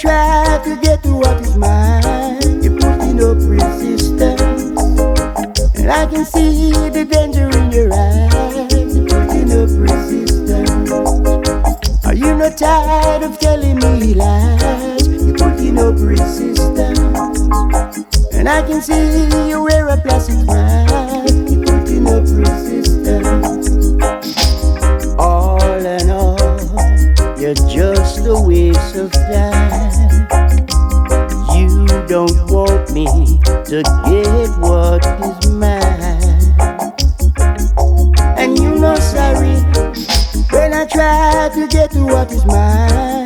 try to get to what is mine, you're putting up resistance. And I can see the danger in your eyes, you're putting up resistance. Are you not tired of telling me lies? You're putting up resistance. And I can see you wear a plastic smile, you're putting up resistance. All in all, you're just a waste of time. You don't want me to get what is mine. And you know sorry when I try to get to what is mine.